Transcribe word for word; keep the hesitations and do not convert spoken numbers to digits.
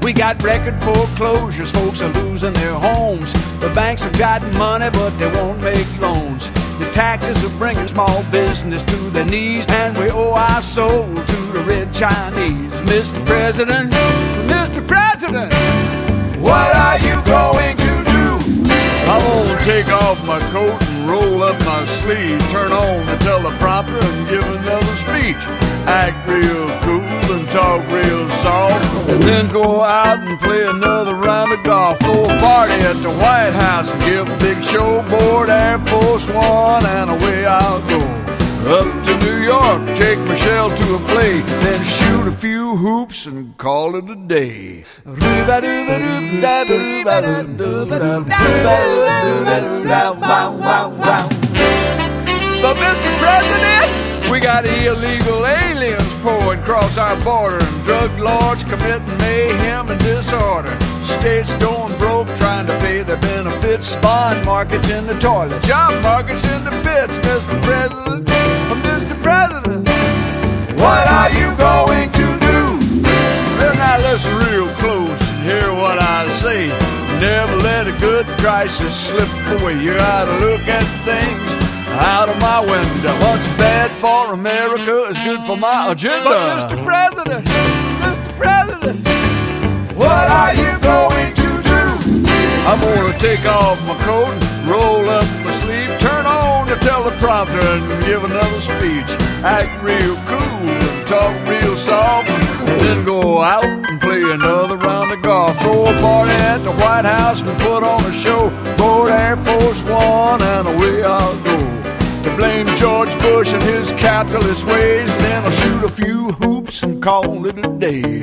We got record foreclosures, folks are losing their homes. The banks have gotten money, but they won't make loans. The taxes are bringing small business to their knees, and we owe our soul to the red Chinese. Mister President, Mister President, what are you going to do? I'm gonna take off my coat and roll up my sleeve, turn on the teleprompter and give another speech. Act real cool and talk real soft, and then go out and play another round of golf. Throw a party at the White House and give a big show aboard Air Force One, and away I'll go up to New York, take Michelle to a play, then shoot a few hoops and call it a day. But Mister President, we got illegal aliens pouring across our border, and drug lords committing mayhem and disorder. States going broke trying to pay their benefits, bond markets in the toilet, job markets in the pits. Mister President, Mister President, what are you going to do? Well, now listen real close and hear what I say. Never let a good crisis slip away. You gotta look at things out of my window. What's bad for America is good for my agenda. But Mister President, Mister President, what are you going to do? I'm gonna take off my coat and roll up my sleeve, turn on the teleprompter and give another speech. Act real cool and talk real soft, and then go out and play another round of golf. Throw a party at the White House and put on a show. Board Air Force One and away I'll go to blame George Bush and his capitalist ways. Then I'll shoot a few hoops and call it a day.